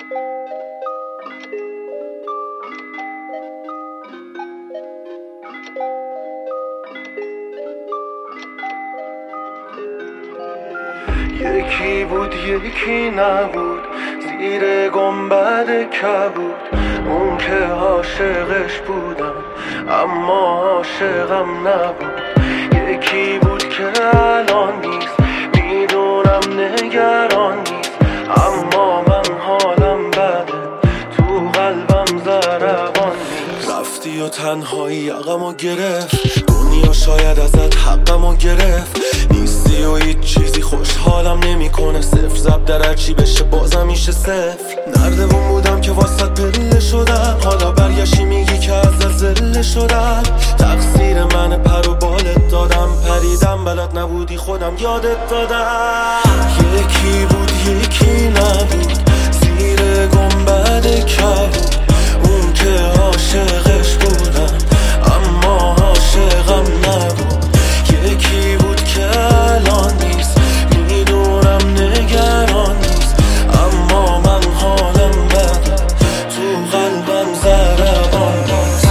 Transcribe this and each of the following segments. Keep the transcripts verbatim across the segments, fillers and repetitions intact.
یکی بود یکی نبود، زیر گنبد کبود. اون که عاشقش بودم اما عاشقم نبود. یکی بود که الان نیست، میدونم نگران نیست، اما من حالم بده، تو قلبم ضربان نیست. رفتی و تنهایی یقمو گرفت، دنیا شاید ازت حقمو گرفت. نیستی و هیچ چیزی خوشحالم نمیکنه، صفر زب در هرچی بشه بازم میشه صفر. نردمون بودم که واسط پله شدم، حالا برگشتی میگی که ازت زله شدم. تقصیر من پر و بالت دادم، پریدم بلد نبودی خودم یادت دادم. یکی بود یکی نبود، زیر گنبد کبود. اون که عاشقش بودم اما عاشقم نبود. یکی بود که الان نیست، میدونم نگران نیست، اما من حالم بده، تو قلبم ضربان نیست.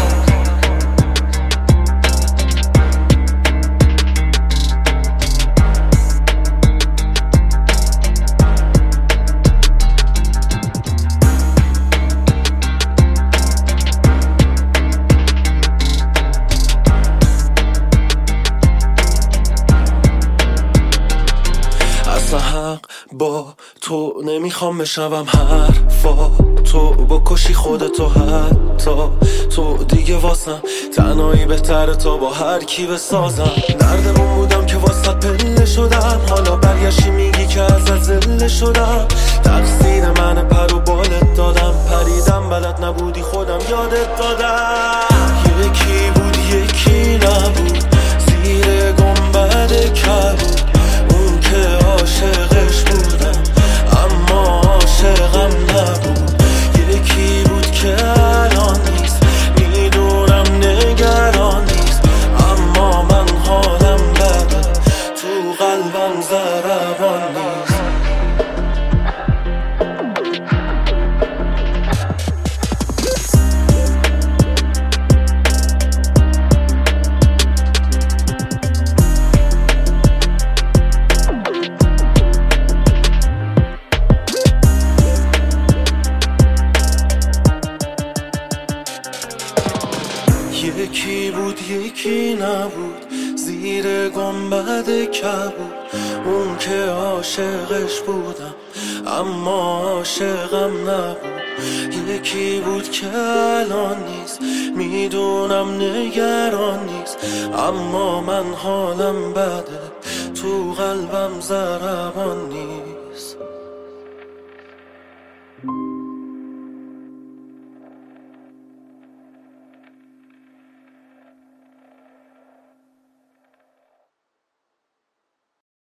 اصلا حق با تو نمیخوام بشنوم حرفا تو، بکشی خودتو حتی تو دیگه واسم تنهایی بهتره تا با هر کی بسازم. نردمون بودم که واسط پله شدم، حالا برگشتی میگی که ازت زله شدم. تقصیر من پر و بالت دادم، پریدم بلد نبودی خودم یادت دادم. یکی بود یکی نبود، زیر گنبد کبود. اون که عاشقش بودم اما عاشقم نبود. یکی بود که الان نیست، میدونم نگران نیست، اما من حالم بده، تو قلبم ضربان نیست. یکی بود یکی نبود، زیر گنبد کبود. اون که عاشقش بودم اما عاشقم نبود. یکی بود که الان نیست، میدونم نگران نیست، اما من حالم بده، تو قلبم ضربان نیست.